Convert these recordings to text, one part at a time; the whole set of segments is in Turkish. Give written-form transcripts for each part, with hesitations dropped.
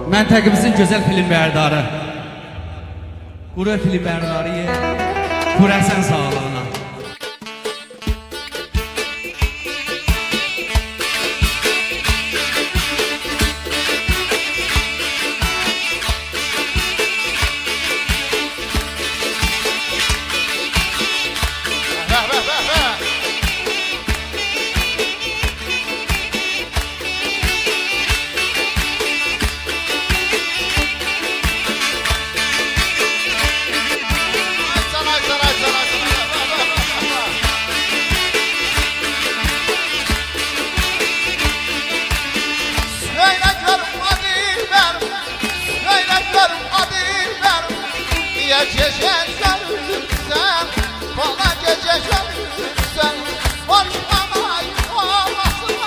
Məntəqimizin gözəl film bərdarı, Quru film bərdarı Kurəsən sağlığına. Gece görürsen, bana gece görürsen, soruşmanayım olmasın.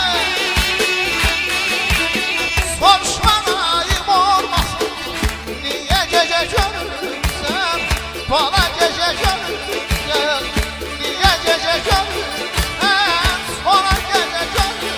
Soruşmanayım olmasın. Niye gece görürsen, bana gece görürsen, niye gece görürsen, sonra gece görürsen.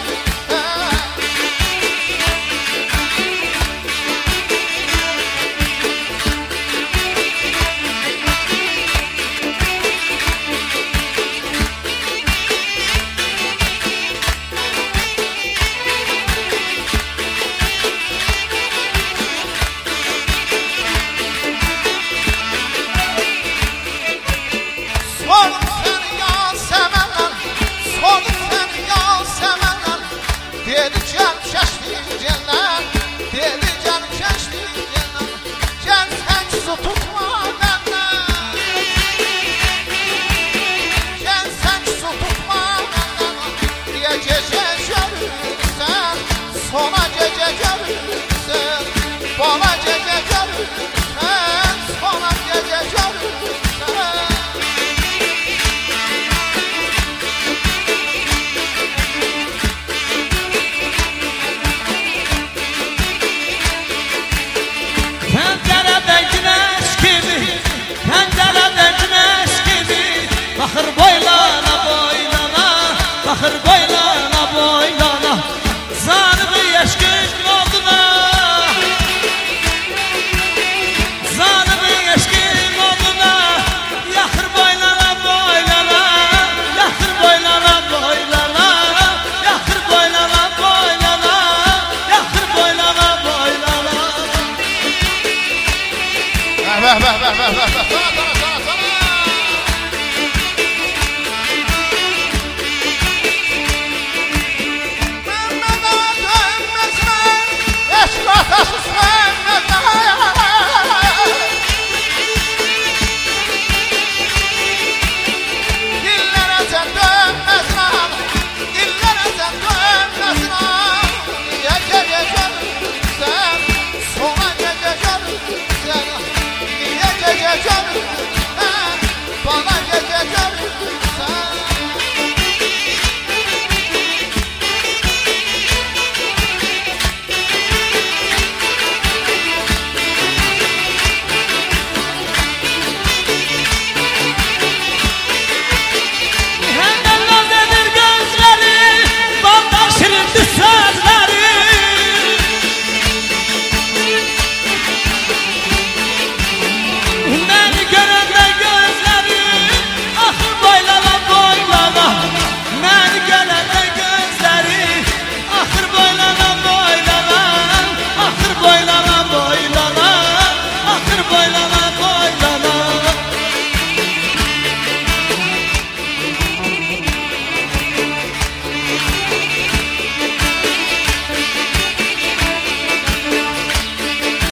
Sordum seni ya sevenler, sordum seni ya sevenler. Dedi gel keşfim cennet, dedi gel keşfim cennet. Gel sen su tutma benden, gel sen su tutma benden. Diye gece görürsen, sonra gece görürsen, bana gece görürsen, sonra gece görürsen. Baxır boylana boylana, baxır boylana boylana, zanımı eşkin olduna, zanımı eşkin olduna, yaxır boylana boylana, yaxır boylana boylana, yaxır boylana boylana, yaxır boylana boylana. Bəh, bəh, bəh, bəh, bəh, bəh.